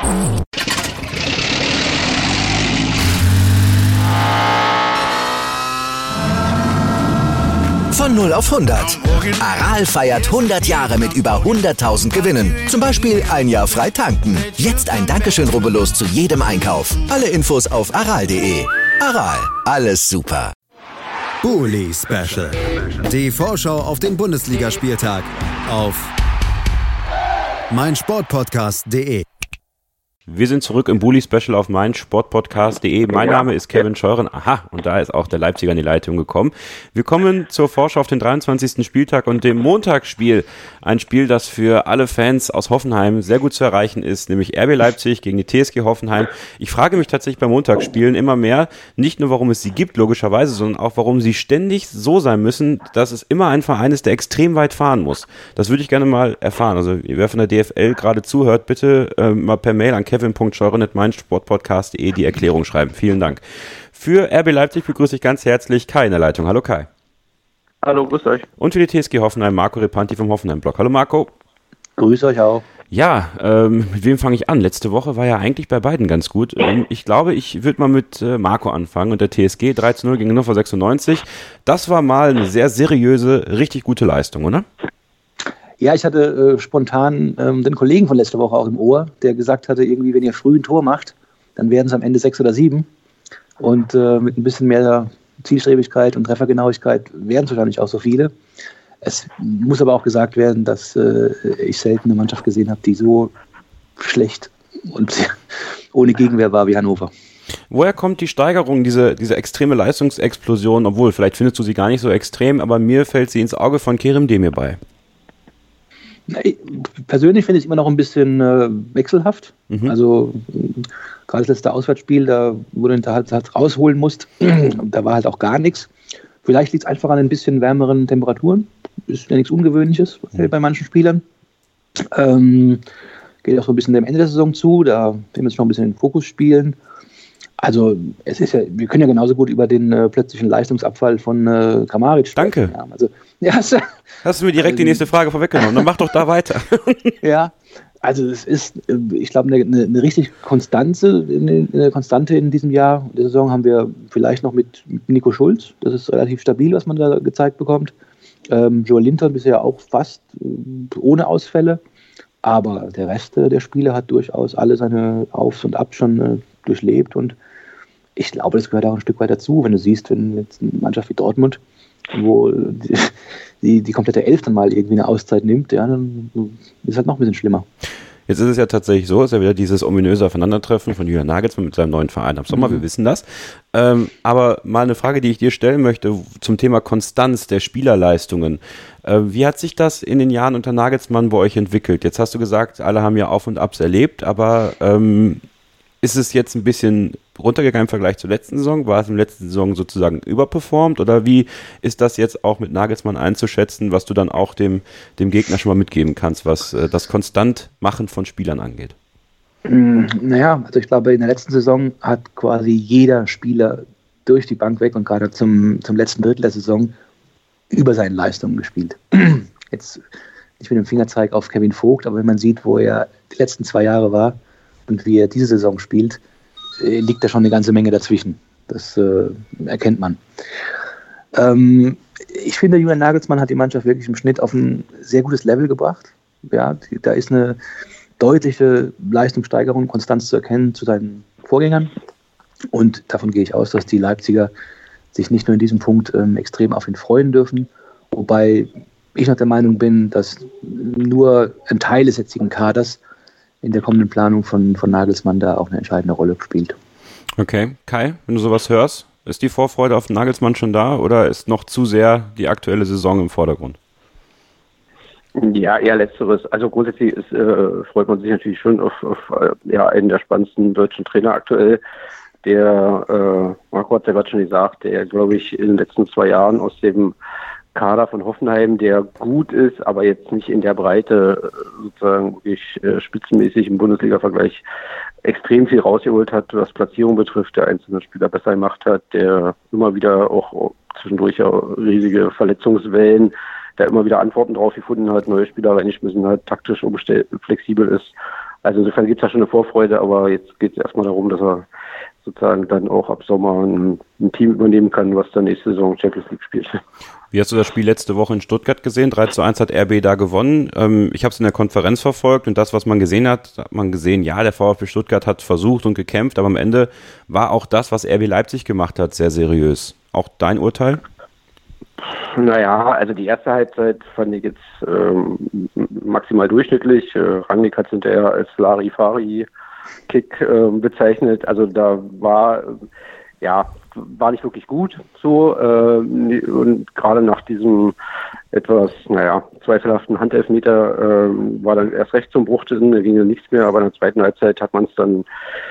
Von 0 auf 100. Aral feiert 100 Jahre mit über 100.000 Gewinnen. Zum Beispiel ein Jahr frei tanken. Jetzt ein Dankeschön, rubbellos zu jedem Einkauf. Alle Infos auf aral.de. Aral, alles super. Bully Special. Die Vorschau auf den Bundesligaspieltag auf meinsportpodcast.de. Wir sind zurück im Bully-Special auf meinsportpodcast.de. Mein Name ist Kevin Scheuren. Aha, und da ist auch der Leipziger in die Leitung gekommen. Wir kommen zur Vorschau auf den 23. Spieltag und dem Montagsspiel. Ein Spiel, das für alle Fans aus Hoffenheim sehr gut zu erreichen ist, nämlich RB Leipzig gegen die TSG Hoffenheim. Ich frage mich tatsächlich bei Montagsspielen immer mehr, nicht nur warum es sie gibt, logischerweise, sondern auch warum sie ständig so sein müssen, dass es immer ein Verein ist, der extrem weit fahren muss. Das würde ich gerne mal erfahren. Also wer von der DFL gerade zuhört, bitte mal per Mail an kevin.scheuren@meinsportpodcast.de die Erklärung schreiben. Vielen Dank. Für RB Leipzig begrüße ich ganz herzlich Kai in der Leitung. Hallo Kai. Hallo, grüß euch. Und für die TSG Hoffenheim Marco Repanti vom Hoffenheim-Blog. Hallo Marco. Grüß euch auch. Ja, mit wem fange ich an? Letzte Woche war ja eigentlich bei beiden ganz gut. Ich glaube, ich würde mal mit Marco anfangen und der TSG 3:0 gegen Hannover 96. Das war mal eine sehr seriöse, richtig gute Leistung, oder? Ja, ich hatte spontan den Kollegen von letzter Woche auch im Ohr, der gesagt hatte, irgendwie, wenn ihr früh ein Tor macht, dann werden es am Ende 6 oder 7. Und mit ein bisschen mehr Zielstrebigkeit und Treffergenauigkeit werden es wahrscheinlich auch so viele. Es muss aber auch gesagt werden, dass ich selten eine Mannschaft gesehen habe, die so schlecht und ohne Gegenwehr war wie Hannover. Woher kommt die Steigerung, diese extreme Leistungsexplosion? Obwohl, vielleicht findest du sie gar nicht so extrem, aber mir fällt sie ins Auge von Kerim Demir bei. Persönlich finde ich es immer noch ein bisschen wechselhaft. Also gerade das letzte Auswärtsspiel, da wo du halt rausholen musst, da war halt auch gar nichts. Vielleicht liegt es einfach an ein bisschen wärmeren Temperaturen. Ist ja nichts Ungewöhnliches bei manchen Spielern. Geht auch so ein bisschen dem Ende der Saison zu, da werden wir jetzt noch ein bisschen in den Fokus spielen. Also es ist ja, wir können ja genauso gut über den plötzlichen Leistungsabfall von Kramaric sprechen. Danke. Ja, also, ja, hast du mir direkt die nächste Frage vorweggenommen, dann mach doch da weiter. Ja, also es ist, ich glaube, eine richtig Konstante in diesem Jahr. Der Saison haben wir vielleicht noch mit Nico Schulz, das ist relativ stabil, was man da gezeigt bekommt. Joel Linton bisher auch fast ohne Ausfälle, aber der Rest der Spieler hat durchaus alle seine Aufs und Abs schon durchlebt und ich glaube, das gehört auch ein Stück weit dazu, wenn du siehst, wenn jetzt eine Mannschaft wie Dortmund, wo die komplette Elf dann mal irgendwie eine Auszeit nimmt, ja, dann ist es halt noch ein bisschen schlimmer. Jetzt ist es ja tatsächlich so, ist ja wieder dieses ominöse Aufeinandertreffen von Julian Nagelsmann mit seinem neuen Verein am Sommer, wir wissen das. Aber mal eine Frage, die ich dir stellen möchte zum Thema Konstanz der Spielerleistungen. Wie hat sich das in den Jahren unter Nagelsmann bei euch entwickelt? Jetzt hast du gesagt, alle haben ja Auf und Abs erlebt, aber ist es jetzt ein bisschen runtergegangen im Vergleich zur letzten Saison? War es in der letzten Saison sozusagen überperformt? Oder wie ist das jetzt auch mit Nagelsmann einzuschätzen, was du dann auch dem Gegner schon mal mitgeben kannst, was das Konstantmachen von Spielern angeht? Naja, also ich glaube, in der letzten Saison hat quasi jeder Spieler durch die Bank weg und gerade zum letzten Drittel der Saison über seine Leistungen gespielt. Jetzt nicht mit dem Fingerzeig auf Kevin Vogt, aber wenn man sieht, wo er die letzten 2 Jahre war, und wie er diese Saison spielt, liegt da schon eine ganze Menge dazwischen. Das erkennt man. Ich finde, Julian Nagelsmann hat die Mannschaft wirklich im Schnitt auf ein sehr gutes Level gebracht. Ja, da ist eine deutliche Leistungssteigerung, Konstanz zu erkennen zu seinen Vorgängern. Und davon gehe ich aus, dass die Leipziger sich nicht nur in diesem Punkt extrem auf ihn freuen dürfen. Wobei ich noch der Meinung bin, dass nur ein Teil des jetzigen Kaders in der kommenden Planung von Nagelsmann da auch eine entscheidende Rolle spielt. Okay, Kai, wenn du sowas hörst, ist die Vorfreude auf Nagelsmann schon da oder ist noch zu sehr die aktuelle Saison im Vordergrund? Ja, eher Letzteres. Also grundsätzlich freut man sich natürlich schon auf einen der spannendsten deutschen Trainer aktuell. Der, Marco hat ja gerade schon gesagt, der, glaube ich, in den letzten 2 Jahren aus dem Kader von Hoffenheim, der gut ist, aber jetzt nicht in der Breite sozusagen wirklich spitzenmäßig im Bundesliga-Vergleich extrem viel rausgeholt hat, was Platzierung betrifft, der einzelne Spieler besser gemacht hat, der immer wieder auch zwischendurch ja riesige Verletzungswellen, der immer wieder Antworten drauf gefunden hat, neue Spieler reingeschmissen hat, taktisch flexibel ist. Also insofern gibt es da schon eine Vorfreude, aber jetzt geht es erstmal darum, dass er sozusagen dann auch ab Sommer ein Team übernehmen kann, was dann nächste Saison Champions League spielt. Wie hast du das Spiel letzte Woche in Stuttgart gesehen? 3:1 hat RB da gewonnen. Ich habe es in der Konferenz verfolgt und das, was man gesehen hat man gesehen, ja, der VfB Stuttgart hat versucht und gekämpft, aber am Ende war auch das, was RB Leipzig gemacht hat, sehr seriös. Auch dein Urteil? Naja, also die erste Halbzeit fand ich jetzt maximal durchschnittlich. Rangnick hat es hinterher als Larifari-Kick bezeichnet. Also da war nicht wirklich gut so. Und gerade nach diesem etwas, zweifelhaften Handelfmeter war dann erst recht zum Bruch drin, da ging ja nichts mehr. Aber in der zweiten Halbzeit hat man es dann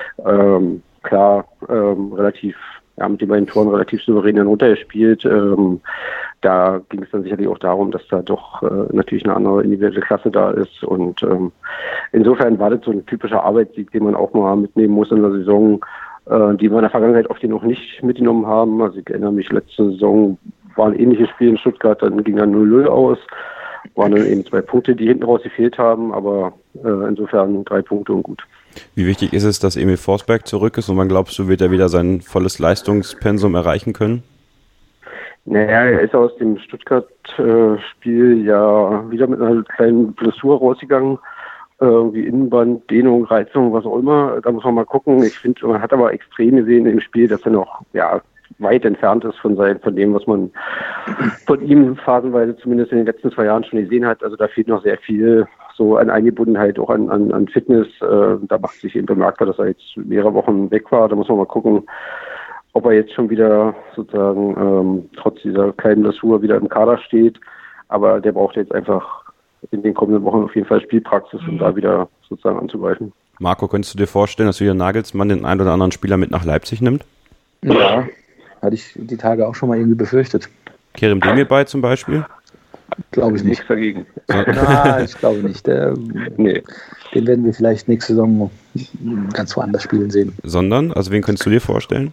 relativ mit den beiden Toren relativ souverän dann runtergespielt. Da ging es dann sicherlich auch darum, dass da doch natürlich eine andere individuelle Klasse da ist. Und insofern war das so ein typischer Arbeitssieg, den man auch mal mitnehmen muss in der Saison, die wir in der Vergangenheit oft noch nicht mitgenommen haben. Also ich erinnere mich, letzte Saison war ein ähnliches Spiel in Stuttgart, dann ging dann 0-0 aus. Waren dann eben 2 Punkte, die hinten raus gefehlt haben, aber insofern 3 Punkte und gut. Wie wichtig ist es, dass Emil Forsberg zurück ist und wann glaubst du, wird er wieder sein volles Leistungspensum erreichen können? Naja, er ist aus dem Stuttgart-Spiel ja wieder mit einer kleinen Blessur rausgegangen. Irgendwie Innenband, Dehnung, Reizung, was auch immer. Da muss man mal gucken. Ich finde, man hat aber extrem gesehen im Spiel, dass er noch weit entfernt ist von dem, was man von ihm phasenweise zumindest in den letzten 2 Jahren schon gesehen hat. Also da fehlt noch sehr viel so an Eingebundenheit, auch an Fitness. Da macht sich eben bemerkbar, dass er jetzt mehrere Wochen weg war. Da muss man mal gucken, ob er jetzt schon wieder sozusagen trotz dieser kleinen Blessur wieder im Kader steht. Aber der braucht jetzt einfach in den kommenden Wochen auf jeden Fall Spielpraxis, um da wieder sozusagen anzugreifen. Marco, könntest du dir vorstellen, dass Julian Nagelsmann den einen oder anderen Spieler mit nach Leipzig nimmt? Ja, hatte ich die Tage auch schon mal irgendwie befürchtet. Kerem Demirbay zum Beispiel? Glaube ich nicht. Nichts dagegen. Nein, ich glaube nicht. Nee. Den werden wir vielleicht nächste Saison ganz woanders spielen sehen. Sondern? Also wen könntest du dir vorstellen?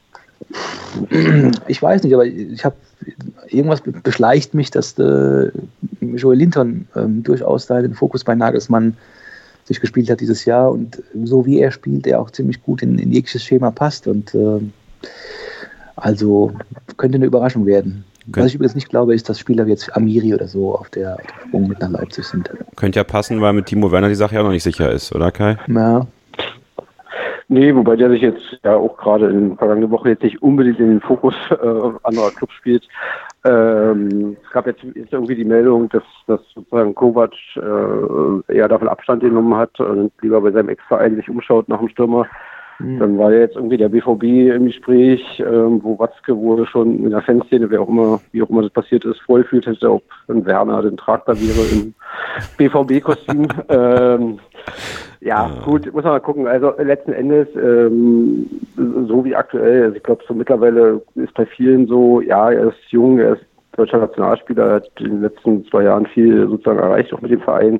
Ich weiß nicht, aber irgendwas beschleicht mich, dass Joel Linton durchaus da den Fokus bei Nagelsmann sich gespielt hat dieses Jahr und so wie er spielt, er auch ziemlich gut in jegliches Schema passt und also könnte eine Überraschung werden. Okay. Was ich übrigens nicht glaube, ist, dass Spieler wie jetzt Amiri oder so auf der Sprung mit nach Leipzig sind. Könnte ja passen, weil mit Timo Werner die Sache ja auch noch nicht sicher ist, oder Kai? Ja. Nee, wobei der sich jetzt ja auch gerade in der vergangenen Woche jetzt nicht unbedingt in den Fokus anderer Clubs spielt. Es gab jetzt irgendwie die Meldung, dass sozusagen Kovac eher davon Abstand genommen hat und lieber bei seinem Ex-Verein sich umschaut nach dem Stürmer. Dann war ja jetzt irgendwie der BVB im Gespräch, wo Watzke wohl schon in der Fanszene, wie auch immer das passiert ist, vorgefühlt hätte, ob ein Werner denn tragbar wäre im BVB-Kostüm. Gut, muss man mal gucken. Also letzten Endes, so wie aktuell, also ich glaube, so mittlerweile ist bei vielen so, ja, er ist jung, er ist deutscher Nationalspieler, er hat in den letzten 2 Jahren viel sozusagen erreicht, auch mit dem Verein.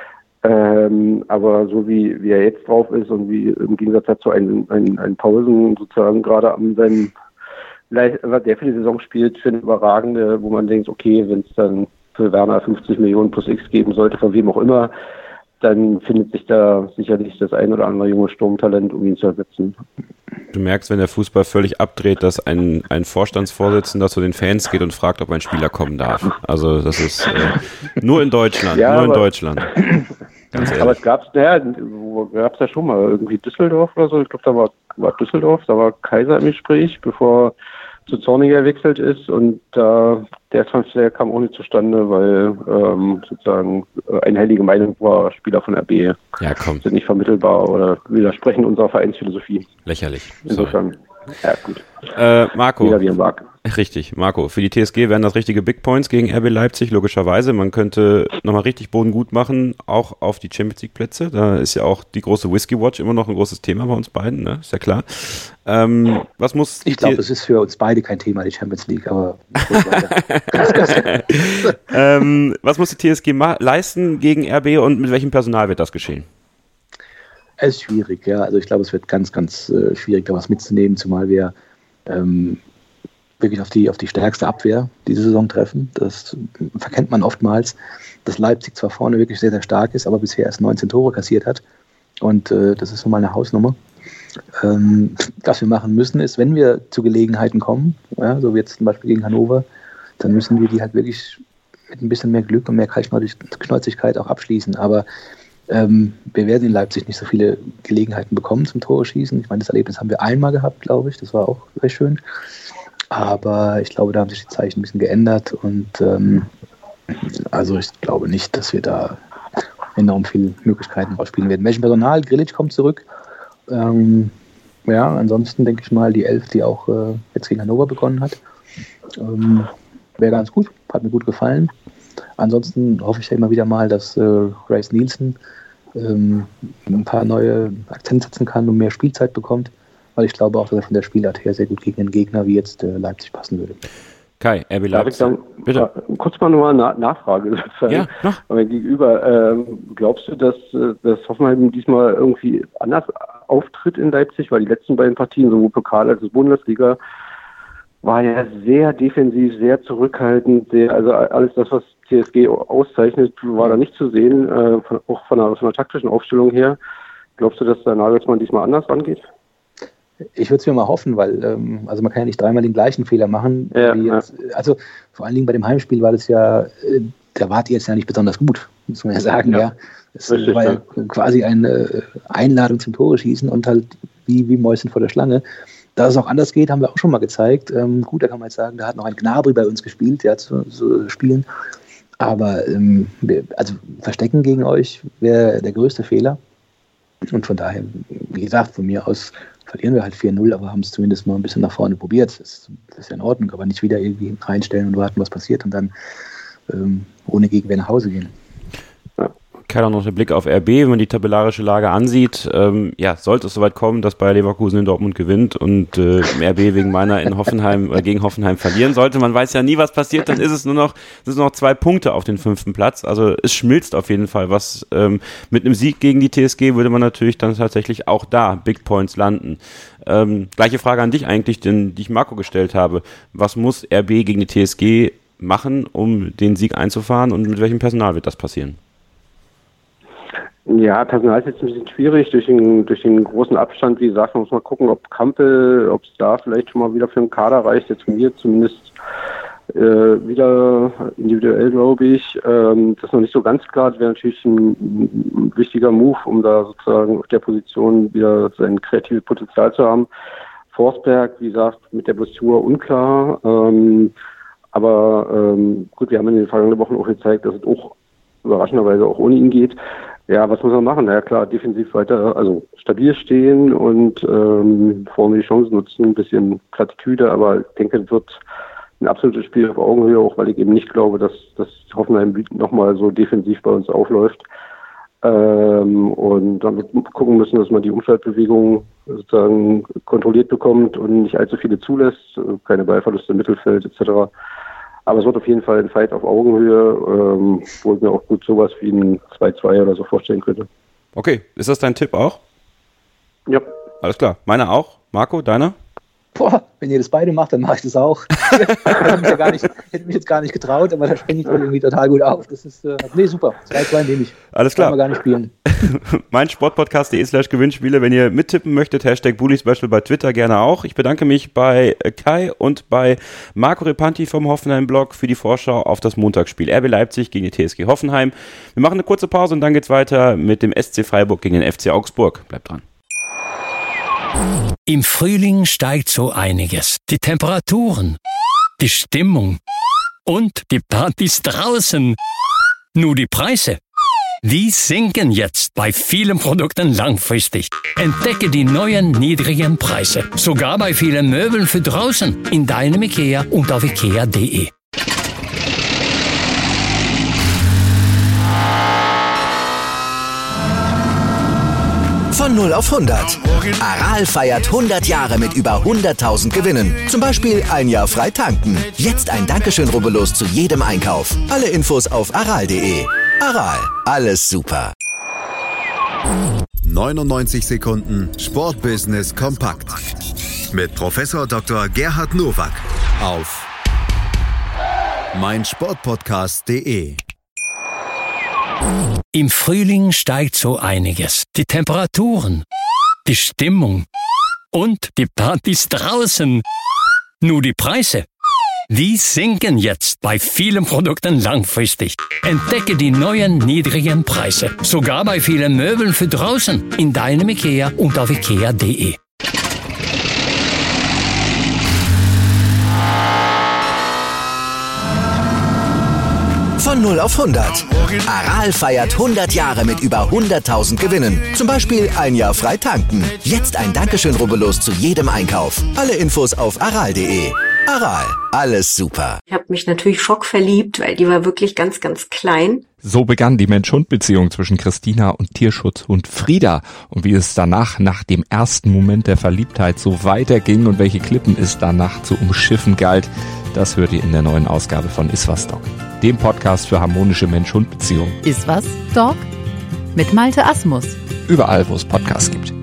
Aber so wie er jetzt drauf ist und wie im Gegensatz dazu ein Pausen sozusagen gerade der für die Saison spielt, für eine überragende, wo man denkt, okay, wenn es dann für Werner 50 Millionen plus X geben sollte, von wem auch immer, dann findet sich da sicherlich das ein oder andere junge Sturmtalent, um ihn zu ersetzen. Du merkst, wenn der Fußball völlig abdreht, dass ein Vorstandsvorsitzender zu den Fans geht und fragt, ob ein Spieler kommen darf. Also das ist nur in Deutschland, ja, in Deutschland. Ganz ehrlich. Aber es gab's ja schon mal irgendwie Düsseldorf oder so. Ich glaube, da war Düsseldorf, da war Kaiser im Gespräch, bevor zu Zorniger gewechselt ist und der Transfer kam auch nicht zustande, weil sozusagen einhellige Meinung war, Spieler von RB sind nicht vermittelbar oder widersprechen unserer Vereinsphilosophie. Lächerlich. Insofern, ja gut. Marco. Jeder wie er mag. Richtig, Marco. Für die TSG wären das richtige Big Points gegen RB Leipzig, logischerweise. Man könnte nochmal richtig Boden gut machen, auch auf die Champions League Plätze. Da ist ja auch die große Whisky Watch immer noch ein großes Thema bei uns beiden, ne? Ist ja klar. Ich glaube, es ist für uns beide kein Thema, die Champions League, aber was muss die TSG leisten gegen RB und mit welchem Personal wird das geschehen? Es ist schwierig, ja. Also ich glaube, es wird ganz, ganz schwierig, da was mitzunehmen, zumal wir wirklich auf die stärkste Abwehr diese Saison treffen. Das verkennt man oftmals, dass Leipzig zwar vorne wirklich sehr, sehr stark ist, aber bisher erst 19 Tore kassiert hat. Und das ist nun mal eine Hausnummer. Was wir machen müssen, ist, wenn wir zu Gelegenheiten kommen, ja, so wie jetzt zum Beispiel gegen Hannover, dann müssen wir die halt wirklich mit ein bisschen mehr Glück und mehr Kaltschnäuzigkeit auch abschließen. Aber wir werden in Leipzig nicht so viele Gelegenheiten bekommen zum Tore schießen. Ich meine, das Erlebnis haben wir einmal gehabt, glaube ich. Das war auch sehr schön. Aber ich glaube, da haben sich die Zeichen ein bisschen geändert. Und also ich glaube nicht, dass wir da enorm viele Möglichkeiten rausspielen werden. Welchen Personal? Grilic kommt zurück. Ja, ansonsten denke ich mal, die 11, die auch jetzt gegen Hannover begonnen hat, wäre ganz gut, hat mir gut gefallen. Ansonsten hoffe ich ja immer wieder mal, dass Reiss Nielsen ein paar neue Akzente setzen kann und mehr Spielzeit bekommt, weil ich glaube auch, dass er von der Spielart her sehr gut gegen einen Gegner wie jetzt Leipzig passen würde. Kai, RB Leipzig. Bitte. Kurz mal nur eine Nachfrage sozusagen. Ja, noch. Aber gegenüber, glaubst du, dass Hoffenheim diesmal irgendwie anders auftritt in Leipzig? Weil die letzten beiden Partien, sowohl Pokal als auch Bundesliga, war ja sehr defensiv, sehr zurückhaltend, also alles das, was TSG auszeichnet, war da nicht zu sehen, auch von der taktischen Aufstellung her. Glaubst du, dass der Nagelsmann diesmal anders angeht? Ich würde es mir mal hoffen, weil also man kann ja nicht dreimal den gleichen Fehler machen. Wie jetzt. Also vor allen Dingen bei dem Heimspiel war das ja, da wart ihr jetzt ja nicht besonders gut, muss man ja sagen. Ja. Es war ja quasi eine Einladung zum Tore schießen und halt wie Mäuschen vor der Schlange. Dass es auch anders geht, haben wir auch schon mal gezeigt. Gut, da kann man jetzt sagen, da hat noch ein Gnabry bei uns gespielt, ja, zu spielen. Aber also Verstecken gegen euch wäre der größte Fehler. Und von daher, wie gesagt, von mir aus verlieren wir halt 4-0, aber haben es zumindest mal ein bisschen nach vorne probiert. Das ist ja in Ordnung, aber nicht wieder irgendwie reinstellen und warten, was passiert und dann ohne Gegenwehr nach Hause gehen. Keiner noch der Blick auf RB, wenn man die tabellarische Lage ansieht. Sollte es soweit kommen, dass Bayer Leverkusen in Dortmund gewinnt und RB wegen meiner in Hoffenheim gegen Hoffenheim verlieren sollte. Man weiß ja nie, was passiert, dann ist es nur noch 2 Punkte auf den 5. Platz. Also es schmilzt auf jeden Fall was. Mit einem Sieg gegen die TSG würde man natürlich dann tatsächlich auch da Big Points landen. Gleiche Frage an dich eigentlich, die ich Marco gestellt habe. Was muss RB gegen die TSG machen, um den Sieg einzufahren und mit welchem Personal wird das passieren? Ja, Personal ist jetzt ein bisschen schwierig durch den großen Abstand. Wie gesagt, man muss mal gucken, ob Kampel, ob es da vielleicht schon mal wieder für einen Kader reicht. Jetzt von mir zumindest wieder individuell, glaube ich. Das ist noch nicht so ganz klar. Das wäre natürlich ein wichtiger Move, um da sozusagen auf der Position wieder sein kreatives Potenzial zu haben. Forsberg, wie gesagt, mit der Blessur unklar. Aber gut, wir haben in den vergangenen Wochen auch gezeigt, dass es auch überraschenderweise auch ohne ihn geht. Ja, was muss man machen? Ja klar, defensiv weiter, also stabil stehen und vorne die Chancen nutzen, ein bisschen Plattitüde, aber ich denke, es wird ein absolutes Spiel auf Augenhöhe, auch weil ich eben nicht glaube, dass Hoffenheim nochmal so defensiv bei uns aufläuft. Und dann wird gucken müssen, dass man die Umschaltbewegung sozusagen kontrolliert bekommt und nicht allzu viele zulässt, keine Ballverluste im Mittelfeld etc. Aber es wird auf jeden Fall ein Fight auf Augenhöhe, wo ich mir auch gut sowas wie ein 2-2 oder so vorstellen könnte. Okay, ist das dein Tipp auch? Ja. Alles klar, meiner auch. Marco, deiner? Boah, wenn ihr das beide macht, dann mache ich das auch. Hätte mich jetzt gar nicht getraut, aber da springe ich irgendwie total gut auf. Das ist, super. 2-2 nehme ich. Alles klar. Kann man gar nicht spielen. Mein Sportpodcast.de/Gewinnspiele. Wenn ihr mittippen möchtet, #BullySpecial bei Twitter gerne auch. Ich bedanke mich bei Kai und bei Marco Repanti vom Hoffenheim-Blog für die Vorschau auf das Montagsspiel RB Leipzig gegen die TSG Hoffenheim. Wir machen eine kurze Pause und dann geht's weiter mit dem SC Freiburg gegen den FC Augsburg. Bleibt dran. Im Frühling steigt so einiges. Die Temperaturen, die Stimmung und die Partys draußen. Nur die Preise, die sinken jetzt bei vielen Produkten langfristig. Entdecke die neuen niedrigen Preise. Sogar bei vielen Möbeln für draußen. In deinem IKEA und auf ikea.de. Von 0 auf 100. Aral feiert 100 Jahre mit über 100.000 Gewinnen. Zum Beispiel ein Jahr frei tanken. Jetzt ein Dankeschön, rubbellos zu jedem Einkauf. Alle Infos auf aral.de. Aral, alles super. 99 Sekunden Sportbusiness kompakt. Mit Professor Dr. Gerhard Nowak auf meinsportpodcast.de. Im Frühling steigt so einiges. Die Temperaturen, die Stimmung und die Partys draußen. Nur die Preise, die sinken jetzt bei vielen Produkten langfristig. Entdecke die neuen niedrigen Preise. Sogar bei vielen Möbeln für draußen. In deinem IKEA und auf ikea.de. Von 0 auf 100. Aral feiert 100 Jahre mit über 100.000 Gewinnen. Zum Beispiel ein Jahr frei tanken. Jetzt ein Dankeschön, rubbellos zu jedem Einkauf. Alle Infos auf aral.de. Aral, alles super. Ich habe mich natürlich schockverliebt, weil die war wirklich ganz, ganz klein. So begann die Mensch-Hund-Beziehung zwischen Christina und Tierschutzhund Frieda. Und wie es danach, nach dem ersten Moment der Verliebtheit, so weiterging und welche Klippen es danach zu umschiffen galt, das hört ihr in der neuen Ausgabe von Iswas Dog, dem Podcast für harmonische Mensch-Hund-Beziehungen. Iswas Dog? Mit Malte Asmus. Überall, wo es Podcasts gibt.